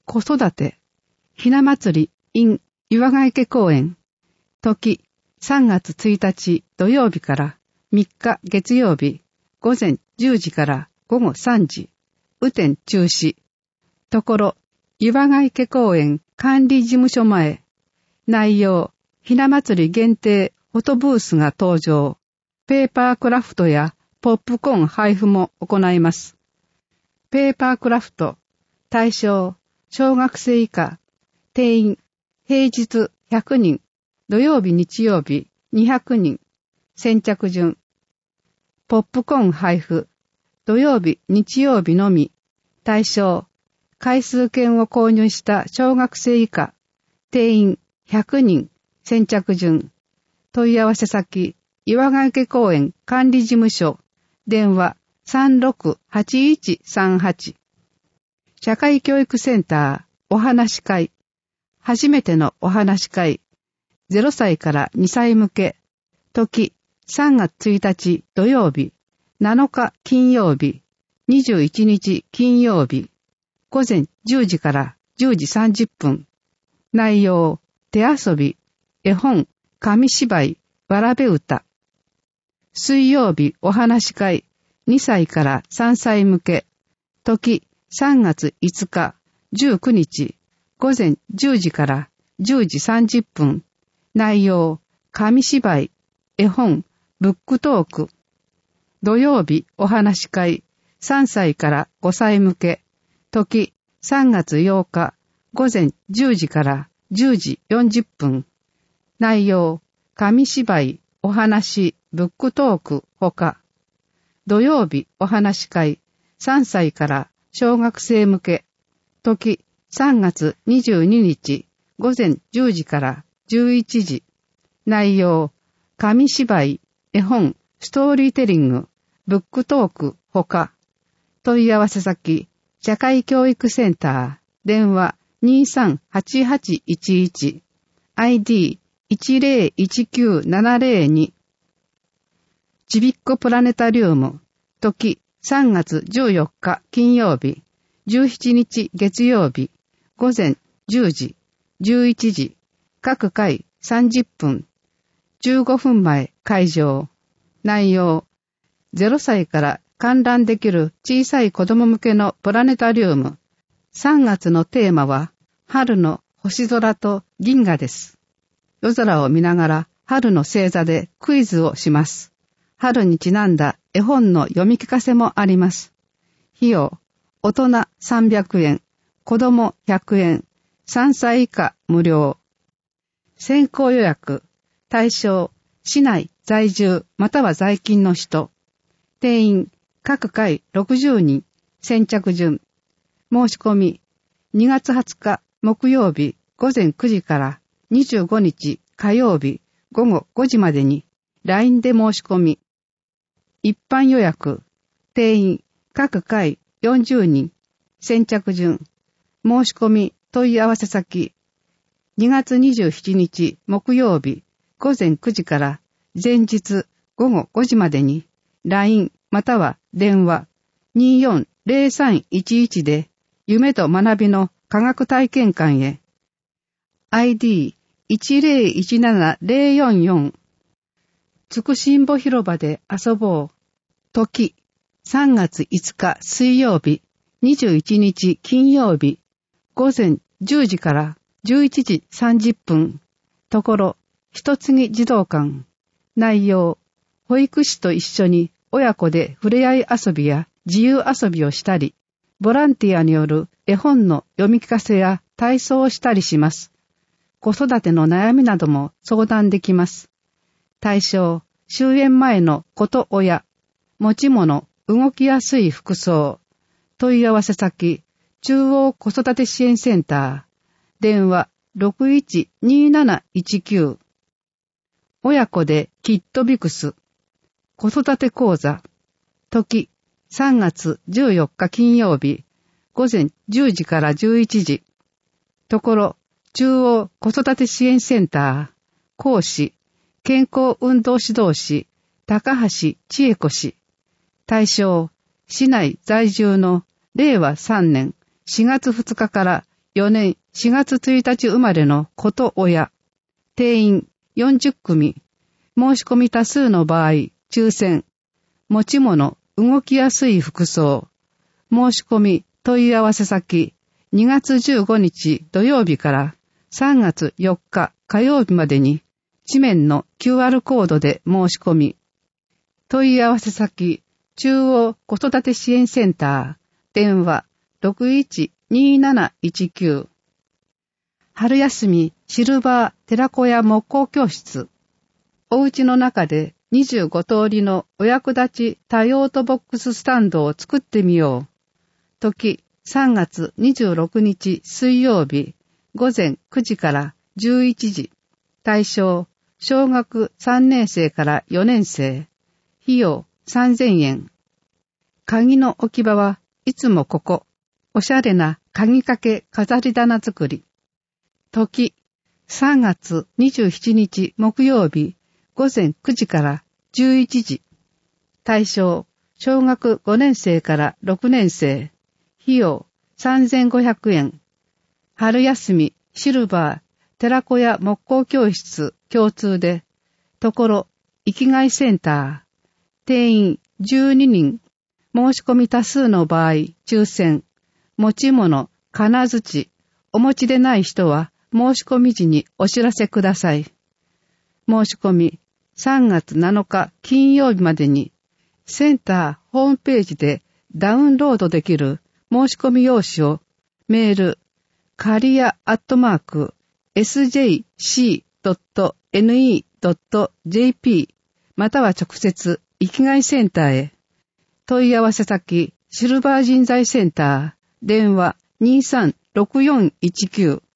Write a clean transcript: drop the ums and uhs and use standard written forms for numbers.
子育て、ひな祭り in 岩ヶ池公園、時3月1日土曜日から3日月曜日、午前10時から午後3時、雨天中止。ところ、岩ヶ池公園管理事務所前、内容、ひな祭り限定フォトブースが登場。ペーパークラフトやポップコーン配布も行います。ペーパークラフト、対象、小学生以下、定員、平日100人、土曜日日曜日200人、先着順。ポップコーン配布、土曜日日曜日のみ、対象、回数券を購入した小学生以下、定員100人、先着順。問い合わせ先、岩ヶ池公園管理事務所、電話368138。社会教育センター、お話し会。初めてのお話し会。0歳から2歳向け。時、3月1日土曜日、7日金曜日、21日金曜日。午前10時から10時30分。内容、手遊び、絵本、紙芝居、わらべ歌。水曜日お話し会、2歳から3歳向け。時、3月5日、19日、午前10時から10時30分。内容、紙芝居、絵本、ブックトーク。土曜日お話し会、3歳から5歳向け。時、3月8日、午前10時から10時40分。内容、紙芝居、お話、ブックトーク、ほか。土曜日お話し会、3歳から小学生向け。時、3月22日、午前10時から11時。内容、紙芝居、絵本、ストーリーテリング、ブックトーク、ほか。問い合わせ先、社会教育センター、電話238811、ID101970 ちびっこプラネタリウム、時3月14日金曜日、17日月曜日、午前10時、11時、各回30分、15分前会場。内容、0歳から観覧できる小さい子供向けのプラネタリウム。3月のテーマは、春の星空と銀河です。夜空を見ながら春の星座でクイズをします。春にちなんだ絵本の読み聞かせもあります。費用、大人300円、子供100円、3歳以下無料。先行予約、対象、市内在住または在勤の人。定員、各回60人、先着順。申し込み、2月20日木曜日午前9時から25日火曜日午後5時までに LINE で申し込み。一般予約、定員、各回40人、先着順。申し込み問い合わせ先、2月27日木曜日午前9時から前日午後5時までに LINE または電話240311で夢と学びの科学体験館へ。ID10170444。つくしんぼ広場で遊ぼう。時、3月5日水曜日、21日金曜日、午前10時から11時30分。ところ、一つぎ児童館。内容、保育士と一緒に親子で触れ合い遊びや自由遊びをしたり、ボランティアによる絵本の読み聞かせや体操をしたりします。子育ての悩みなども相談できます。対象、終園前の子と親、持ち物、動きやすい服装。問い合わせ先、中央子育て支援センター。電話612719。親子でキットビクス。子育て講座。時、3月14日金曜日、午前10時から11時。ところ、中央子育て支援センター。講師、健康運動指導士、高橋千恵子氏。対象、市内在住の令和3年4月2日から 2004年4月1日生まれの子と親、定員40組、申し込み多数の場合、抽選、持ち物、動きやすい服装、申し込み、問い合わせ先、2月15日土曜日から3月4日火曜日までに、紙面の QR コードで申し込み、問い合わせ先、中央子育て支援センター、電話 612719。春休みシルバー寺子屋木工教室。お家の中で25通りのお役立ち多用途ボックススタンドを作ってみよう。時3月26日水曜日午前9時から11時。対象小学3年生から4年生。費用3000円。鍵の置き場はいつもここ。おしゃれな鍵掛け飾り棚作り。時3月27日木曜日午前9時から11時。対象小学5年生から6年生。費用3500円。春休みシルバー寺子屋木工教室共通で、ところ生きがいセンター。定員12人。申し込み多数の場合、抽選。持ち物、金槌。お持ちでない人は申し込み時にお知らせください。申し込み3月7日金曜日までに、センターホームページでダウンロードできる申し込み用紙をメール、career@sjc.ne.jp または直接生きがいセンターへ。問い合わせ先、シルバー人材センター、電話236419